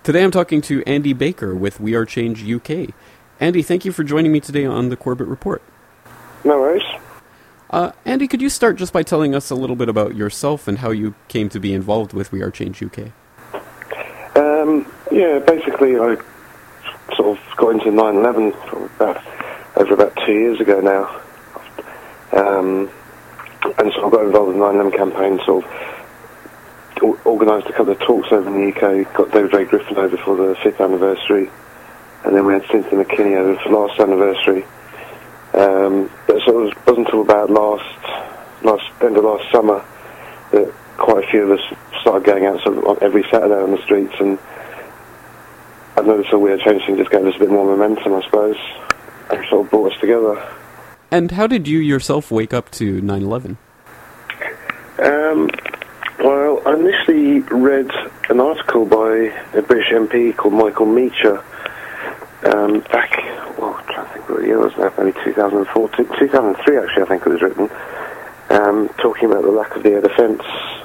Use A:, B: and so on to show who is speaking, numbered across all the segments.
A: Today I'm talking to Andy Baker with We Are Change UK. Andy, thank you for joining me today on the Corbett Report.
B: No worries.
A: Andy, could you start just by telling us a little bit about yourself and how you came to be involved with We Are Change UK?
B: Basically I sort of got into 9/11 over about 2 years ago now. And sort of got involved in the 9/11 campaign, sort of organised a couple of talks over in the UK, got David Ray Griffin over for the 5th anniversary, and then we had Cynthia McKinney over for the last anniversary. But sort of wasn't until about end of last summer that quite a few of us started going out sort of every Saturday on the streets, and I noticed that We Are Change just gave us a bit more momentum, I suppose, and sort of brought us together.
A: And how did you yourself wake up to 9/11?
B: Well, I initially read an article by a British MP called Michael Meacher back, I'm trying to think what year it was now, maybe 2003 actually, I think it was written, talking about the lack of the air defence.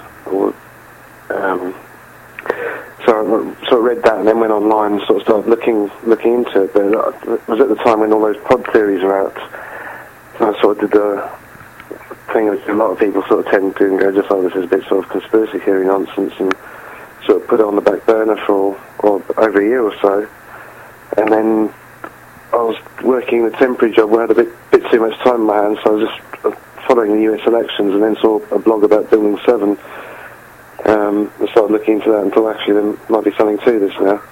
B: So I sort of read that and then went online and sort of started looking into it, but it was at the time when all those pod theories were out. So I sort of did the thing that a lot of people sort of tend to go, just like this is a bit sort of conspiracy theory nonsense, and sort of put it on the back burner for over a year or so. And then I was working a temporary job where I had a bit too much time in my hands, so I was just following the US elections, and then saw a blog about Building 7. And started looking into that and thought actually there might be something to this now.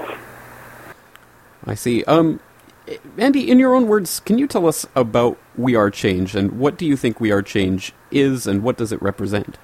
A: I see. Andy, in your own words, can you tell us about We Are Change, and what do you think We Are Change is, and what does it represent?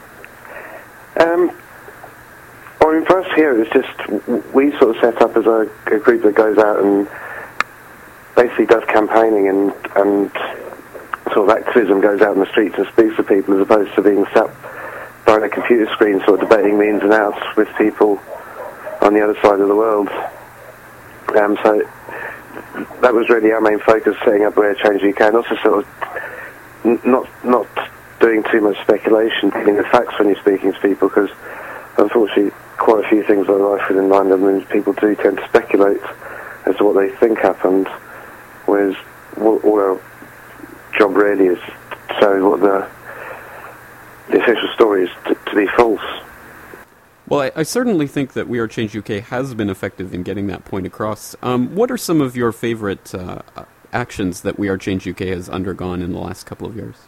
B: For us here, it's just, we sort of set up as a group that goes out and basically does campaigning and sort of activism, goes out in the streets and speaks to people, as opposed to being sat behind a computer screen sort of debating the ins and outs with people on the other side of the world. So that was really our main focus, setting up We Are Change UK, and also sort of not doing too much speculation, dealing with facts when you're speaking to people, because unfortunately quite a few things like life within 9/11, people do tend to speculate as to what they think happened, whereas all our job really is to show what the official story is to be false.
A: Well, I certainly think that We Are Change UK has been effective in getting that point across. What are some of your favourite actions that We Are Change UK has undergone in the last couple of years?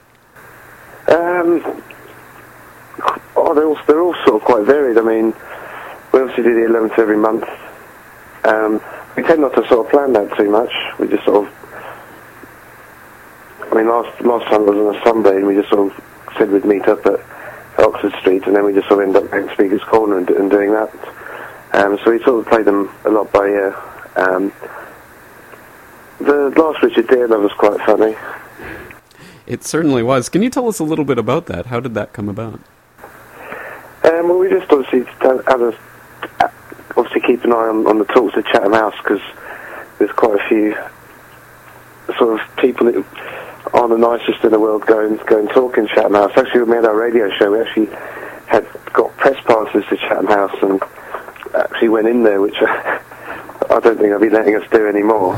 B: They're all sort of quite varied. I mean, we obviously do the 11th every month. We tend not to sort of plan that too much. We just sort of, I mean, last time it was on a Sunday, and we just sort of said we'd meet up at Oxford Street, and then we just sort of end up going to Speaker's Corner and doing that. So we sort of played them a lot by ear. The last Richard Dearlove was quite funny.
A: It certainly was. Can you tell us a little bit about that? How did that come about?
B: Well, we just obviously keep an eye on the talks at Chatham House, because there's quite a few sort of people that aren't the nicest in the world go and talk in Chatham House. Actually, when we had our radio show, we actually had got press passes to Chatham House and actually went in there, which I don't think they'll be letting us do anymore.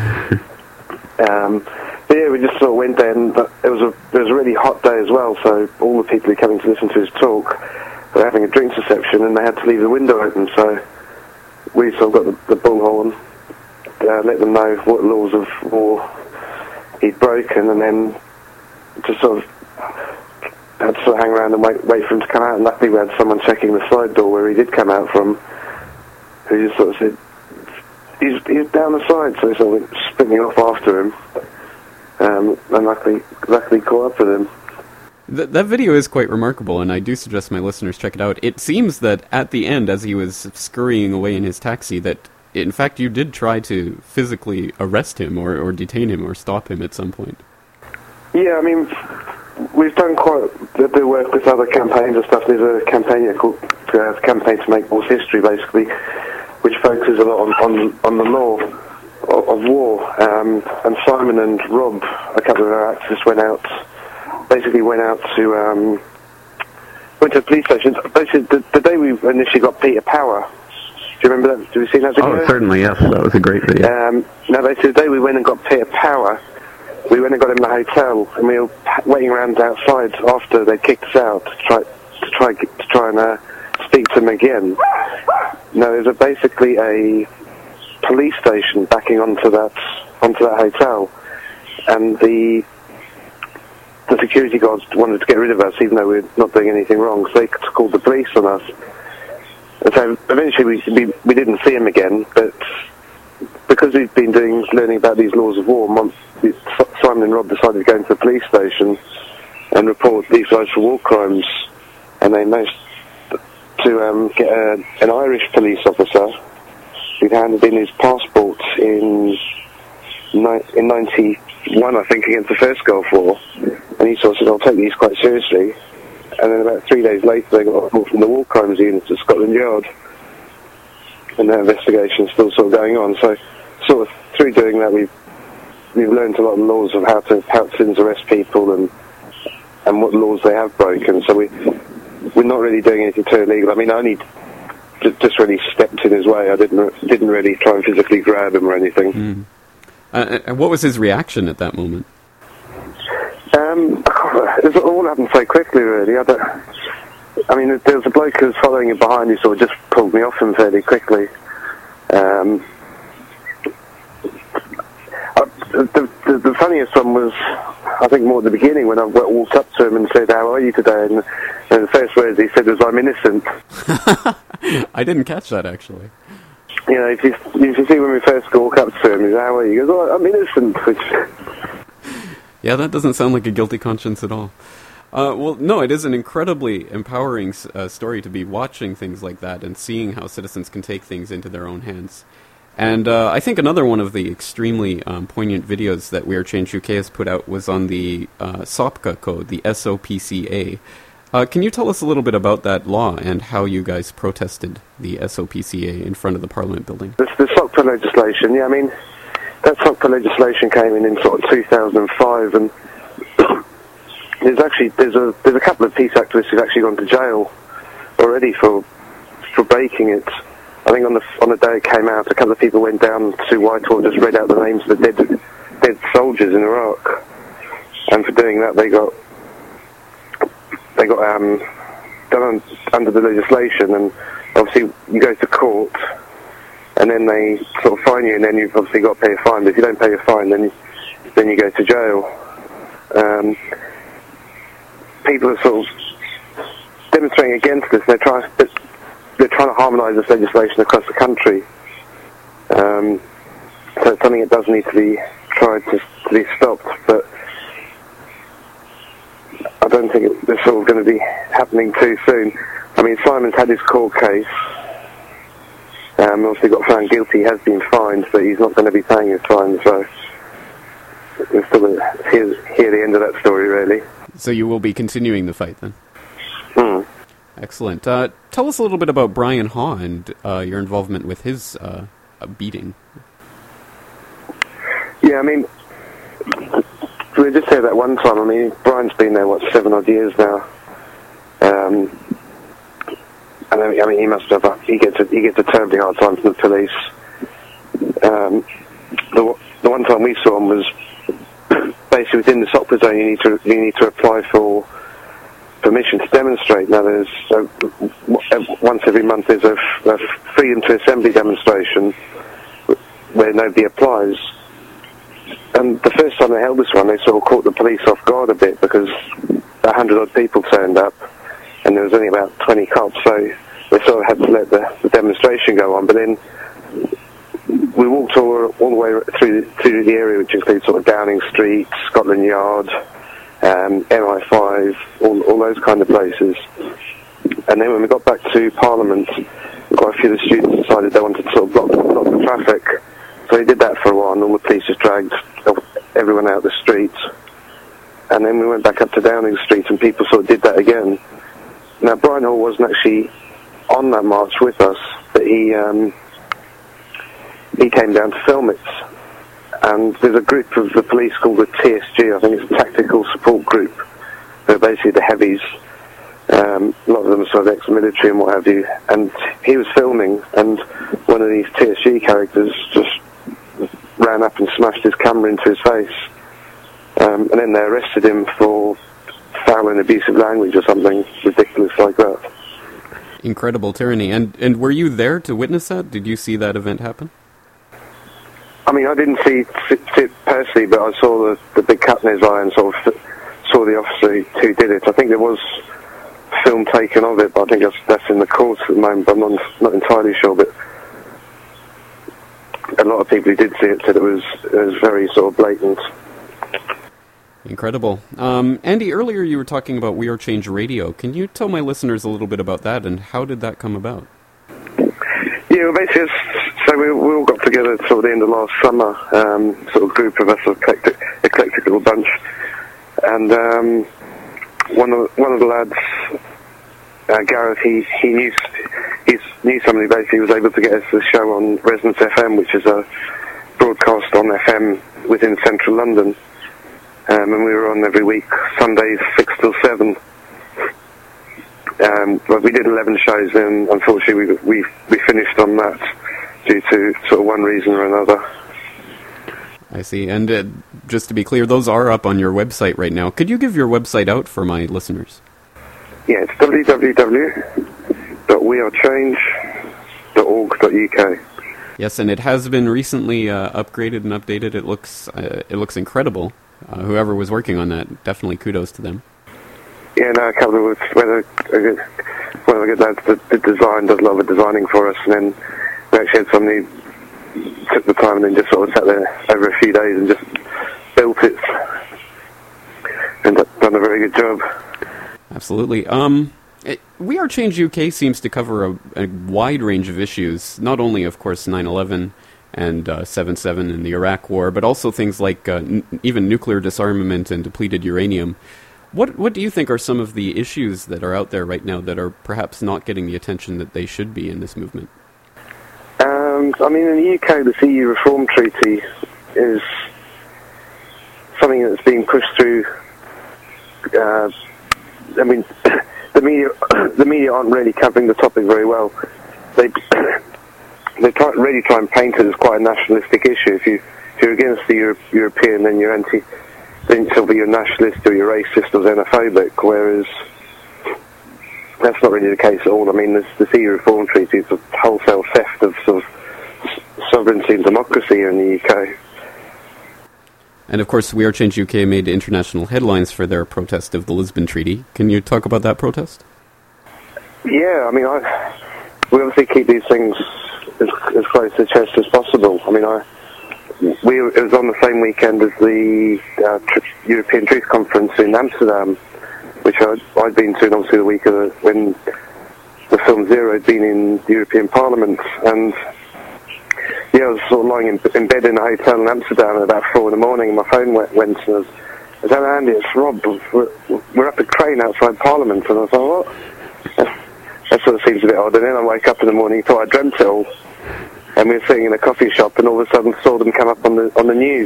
B: But yeah, we just sort of went there, and it was a really hot day as well, so all the people who came in to listen to his talk were having a drinks reception, and they had to leave the window open, so we sort of got the bullhorn, let them know what laws of war he'd broken, and then just sort of had to sort of hang around and wait for him to come out, and luckily we had someone checking the side door where he did come out from, who just sort of said, he's down the side, so he sort of went sprinting off after him, and luckily caught up with him.
A: That video is quite remarkable, and I do suggest my listeners check it out. It seems that at the end, as he was scurrying away in his taxi, that in fact you did try to physically arrest him or detain him or stop him at some point.
B: Yeah, I mean, we've done quite a bit of work with other campaigns and stuff. There's a campaign called Campaign to Make Wars History, basically, which focuses a lot on the law of war. And Simon and Rob, a couple of our activists, went out to police stations. Basically, the day we initially got Peter Power Do you remember that? Have you seen that video?
A: Oh, certainly, yes. That was a great video.
B: Now, basically, the day we went and got Peter Power, we went and got him in the hotel, and we were waiting around outside after they kicked us out to try and speak to him again. Now, there's basically a police station backing onto that hotel, and the security guards wanted to get rid of us, even though we're not doing anything wrong, so they called the police on us. And so eventually we didn't see him again, but because we've been learning about these laws of war, Simon and Rob decided to go into the police station and report these guys for war crimes, and they managed to get an Irish police officer who'd handed in his passport in 91, I think, against the first Gulf War, and he sort of said, I'll take these quite seriously. And then about 3 days later, they got a report from the War Crimes Unit at Scotland Yard, and their investigation's still sort of going on. So, sort of through doing that, we've learned a lot of laws of how to arrest people and what laws they have broken. So we're not really doing anything too illegal. I mean, I only just really stepped in his way. I didn't really try and physically grab him or anything.
A: And what was his reaction at that moment?
B: It all happened so quickly, really. I mean, there was a bloke who was following him behind who sort of just pulled me off him fairly quickly. The funniest one was, I think, more at the beginning when I walked up to him and said, "How are you today?" And the first words he said was, "I'm innocent."
A: I didn't catch that, actually.
B: You know, if you see when we first walk up to him, he says, "How are you?" He goes, "Oh, I'm innocent."
A: Yeah, that doesn't sound like a guilty conscience at all. Well, no, it is an incredibly empowering story to be watching things like that and seeing how citizens can take things into their own hands. And I think another one of the extremely poignant videos that We Are Change UK has put out was on the SOPCA code, the SOPCA. Can you tell us a little bit about that law and how you guys protested the SOPCA in front of the Parliament building?
B: The SOPCA legislation, yeah, I mean, that SOPCA legislation came in sort of 2005, and there's a couple of peace activists who've actually gone to jail already for breaking it. I think on the day it came out, a couple of people went down to Whitehall and just read out the names of the dead soldiers in Iraq, and for doing that they got done under the legislation. And obviously you go to court, and then they sort of fine you, and then you've obviously got to pay a fine. But if you don't pay your fine, then you go to jail. People are sort of demonstrating against this. They're trying to harmonise this legislation across the country. So it's something that does need to be tried to be stopped. But I don't think it's sort of going to be happening too soon. I mean, Simon's had his court case. Obviously got found guilty, has been fined, but he's not going to be paying his fine, so we're still hear the end of that story, really.
A: So you will be continuing the fight, then? Excellent. Tell us a little bit about Brian Haw and your involvement with his beating. Yeah,
B: I mean, we just said that one time. I mean, Brian's been there, 7 odd years now. And I mean, he must have. He gets a terribly hard time from the police. The one time we saw him was basically within the SOPCA zone. You need to apply for permission to demonstrate. Now, there's once every month there's a freedom to assembly demonstration where nobody applies. And the first time they held this one, they sort of caught the police off guard a bit because 100 odd people turned up, and there was only about 20 cops, so they sort of had to let the demonstration go on. But then we walked all the way through the area, which includes sort of Downing Street, Scotland Yard, MI5, all those kind of places. And then when we got back to Parliament, quite a few of the students decided they wanted to sort of block the traffic. So they did that for a while, and all the police just dragged everyone out the streets. And then we went back up to Downing Street, and people sort of did that again. Now, Brian Hall wasn't actually on that march with us, but he came down to film it. And there's a group of the police called the TSG, I think it's a Tactical Support Group. They're basically the heavies. A lot of them are sort of ex-military and what have you. And he was filming, and one of these TSG characters just ran up and smashed his camera into his face. And then they arrested him for foul and abusive language or something ridiculous like that.
A: Incredible tyranny. And were you there to witness that? Did you see that event happen?
B: I mean, I didn't see it personally, but I saw the big cut in his eye and sort of saw the officer who did it. I think there was film taken of it, but I think that's in the courts at the moment, but I'm not entirely sure. But a lot of people who did see it said it was very sort of blatant.
A: Incredible. Andy, earlier you were talking about We Are Change Radio. Can you tell my listeners a little bit about that, and how did that come about?
B: Yeah, well, basically, so we all got together sort of the end of last summer, sort of group of us, eclectic little bunch, and one of the lads, Gareth, he knew somebody basically who was able to get us the show on Resonance FM, which is a broadcast on FM within central London. And we were on every week, Sundays 6 till 7. But we did 11 shows, and unfortunately we finished on that due to sort of one reason or another.
A: I see. And just to be clear, those are up on your website right now. Could you give your website out for my listeners?
B: Yeah, it's www.wearechange.org.uk.
A: Yes, and it has been recently upgraded and updated. It looks incredible. Whoever was working on that, definitely kudos to them.
B: Yeah, no, a couple of one of the good lads that did design, does a lot of the designing for us, and then we actually had somebody who took the time and then just sort of sat there over a few days and just built it, and done a very good job.
A: Absolutely. We Are Change UK seems to cover a wide range of issues, not only, of course, 9/11 and 7/7 and the Iraq War, but also things like even nuclear disarmament and depleted uranium. What do you think are some of the issues that are out there right now that are perhaps not getting the attention that they should be in this movement?
B: I mean, in the UK, the CE Reform Treaty is something that's being pushed through. I mean, the media aren't really covering the topic very well. They really try and paint it as quite a nationalistic issue. If you're against the European, then you're you're nationalist or you're racist or xenophobic, whereas that's not really the case at all. I mean, the CE Reform Treaty is a wholesale theft of sort of sovereignty and democracy here in the UK.
A: And of course, We Are Change UK made international headlines for their protest of the Lisbon Treaty. Can you talk about that protest? Yeah,
B: I mean, we obviously keep these things as close to the chest as possible. I mean, it was on the same weekend as the European Truth Conference in Amsterdam, which I'd been to, and obviously the week when the film Zero had been in the European Parliament. And yeah, I was sort of lying in bed in a hotel in Amsterdam at about 4 in the morning, and my phone went, and I was like, Andy, it's Rob, we're up the crane outside Parliament. And I thought, what? That sort of seems a bit odd. And then I woke up in the morning and thought I dreamt it all. And we were sitting in a coffee shop, and all of a sudden saw them come up on the news.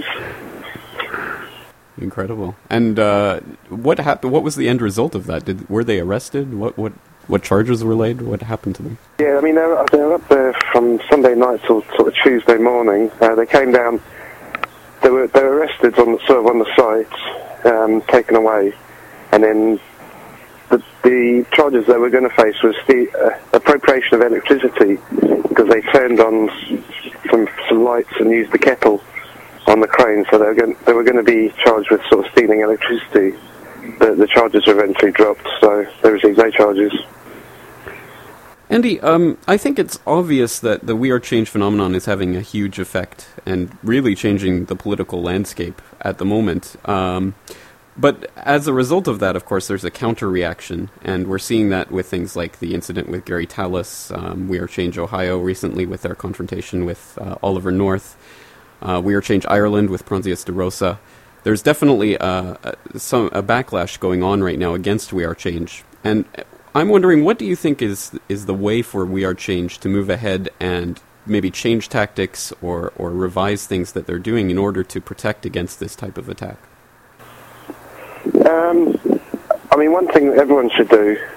A: Incredible. And what happened? What was the end result of that? Were they arrested? What charges were laid? What happened to them?
B: Yeah, I mean, they were up there from Sunday night till sort of Tuesday morning. They came down. They were arrested on the site, taken away, and then the charges they were going to face was the appropriation of electricity, because they turned on some lights and used the kettle on the crane, so they were going to be charged with sort of stealing electricity. The charges were eventually dropped, so they received no charges.
A: Andy, I think it's obvious that the We Are Change phenomenon is having a huge effect and really changing the political landscape at the moment. But as a result of that, of course, there's a counter-reaction, and we're seeing that with things like the incident with Gary Tallis, We Are Change Ohio recently with their confrontation with Oliver North, We Are Change Ireland with Pronsius de Rosa. There's definitely a backlash going on right now against We Are Change, and I'm wondering, what do you think is the way for We Are Change to move ahead and maybe change tactics or revise things that they're doing in order to protect against this type of attack?
B: I mean, one thing that everyone should do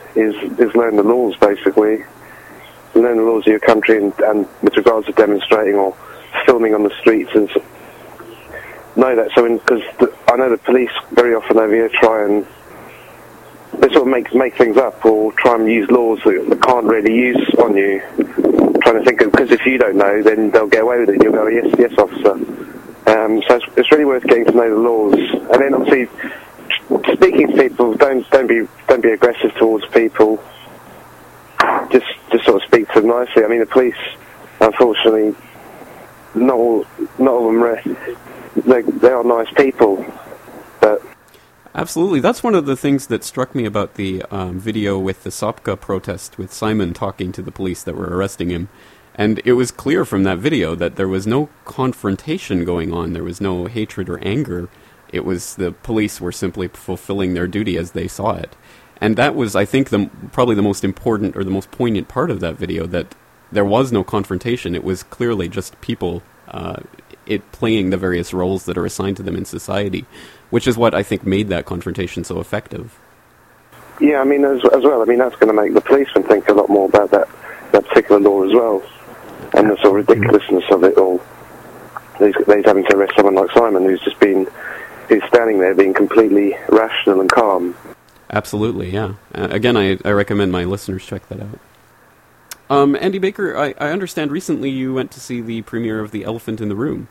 B: is learn the laws, basically. Learn the laws of your country, and with regards to demonstrating or filming on the streets, and know that. So, because I know the police very often over here try and they sort of make things up or try and use laws that they can't really use on you. Trying to think of, because if you don't know, then they'll get away with it. And you'll go, yes, officer. So it's really worth getting to know the laws. And then obviously, speaking to people, don't be aggressive towards people. Just sort of speak to them nicely. I mean, the police, unfortunately, not all of them. They are nice people, but.
A: Absolutely. That's one of the things that struck me about the video with the Sopka protest with Simon talking to the police that were arresting him. And it was clear from that video that there was no confrontation going on. There was no hatred or anger. It was the police were simply fulfilling their duty as they saw it. And that was, I think, probably the most important or the most poignant part of that video, that there was no confrontation. It was clearly just people playing the various roles that are assigned to them in society, which is what I think made that confrontation so effective.
B: Yeah, I mean, as well, I mean, that's going to make the policemen think a lot more about that particular law as well, and the sort of ridiculousness of it all. These having to arrest someone like Simon, who's standing there being completely rational and calm.
A: Absolutely, yeah. Again, I recommend my listeners check that out. Andy Baker, I understand recently you went to see the premiere of The Elephant in the Room.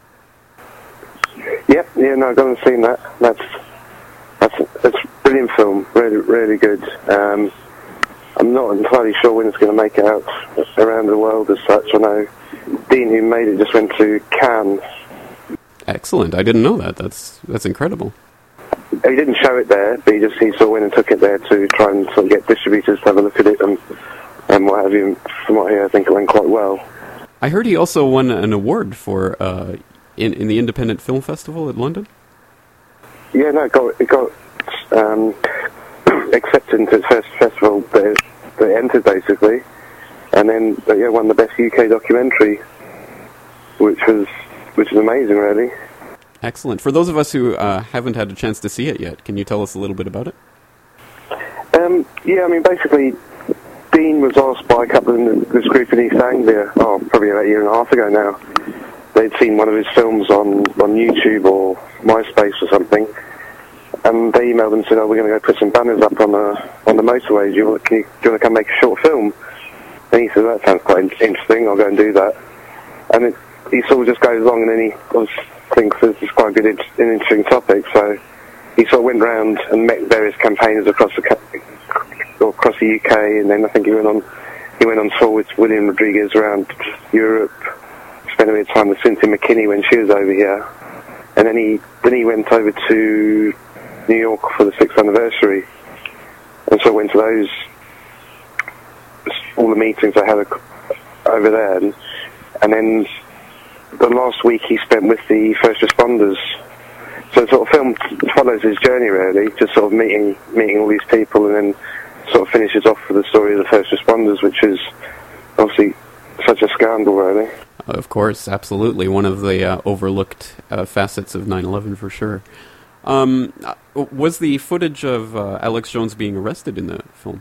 B: Yep, yeah, no, I've gone and seen that. That's a brilliant film, really, really good. I'm not entirely sure when it's going to make it out around the world as such. I know Dean, who made it, just went to Cannes.
A: Excellent, I didn't know that. That's incredible.
B: He didn't show it there, but he sort of went and took it there to try and sort of get distributors to have a look at it and what have you. From what I hear, I think it went quite well.
A: I heard he also won an award for in the Independent Film Festival at London. Yeah,
B: no, it got accepted into its first festival that it entered, basically, and then won the best UK documentary, which is amazing, really.
A: Excellent. For those of us who haven't had a chance to see it yet, can you tell us a little bit about it?
B: Yeah, I mean, basically, Dean was asked by a couple in this group in East Anglia, probably about a year and a half ago now. They'd seen one of his films on YouTube or MySpace or something, and they emailed him and said, we're going to go put some banners up on the motorway. Do you want to come make a short film? And he said, that sounds quite interesting, I'll go and do that. And he sort of just goes along, and then he thinks this is quite an interesting topic, so he sort of went round and met various campaigners across the UK, and then I think he went on tour with William Rodriguez around Europe, spent a bit of time with Cynthia McKinney when she was over here, and then he went over to New York for the 6th anniversary, and so went to all the meetings I had over there, and then the last week he spent with the first responders. So the sort of film follows his journey, really, just sort of meeting all these people, and then sort of finishes off with the story of the first responders, which is obviously such a scandal, really.
A: Of course, absolutely. One of the overlooked facets of 9/11, for sure. Was the footage of Alex Jones being arrested in the film?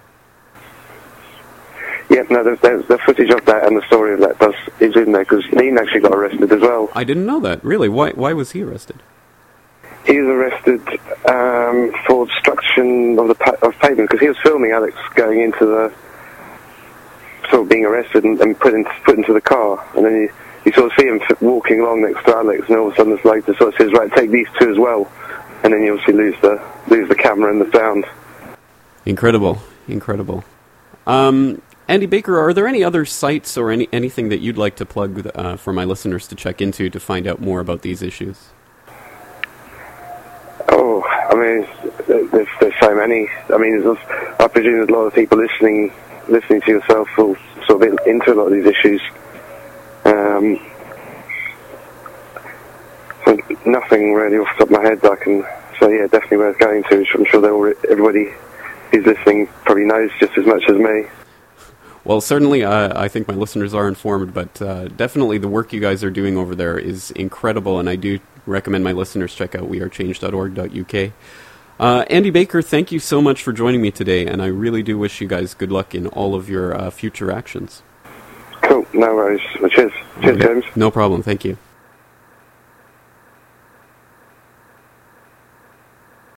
B: Yeah, no, there's the footage of that, and the story of that is in there, because Dean actually got arrested as well.
A: I didn't know that, really. Why was he arrested?
B: He was arrested for obstruction of pavement, because he was filming Alex going into the, sort of being arrested and put into the car, and then you sort of see him walking along next to Alex, and all of a sudden the later sort of says, right, take these two as well, and then you obviously lose the camera and the sound.
A: Incredible. Andy Baker, are there any other sites or anything that you'd like to plug for my listeners to check into to find out more about these issues?
B: Oh, I mean, there's so many. I mean, I presume there's a lot of people listening to yourself will sort of into a lot of these issues. So nothing really off the top of my head that I can say, yeah, definitely worth going to. I'm sure everybody who's listening probably knows just as much as me.
A: Well, certainly I think my listeners are informed, but definitely the work you guys are doing over there is incredible, and I do recommend my listeners check out wearechanged.org.uk. Andy Baker, thank you so much for joining me today, and I really do wish you guys good luck in all of your future actions.
B: Cool, no worries. Well, cheers. Cheers, James.
A: No problem, thank you.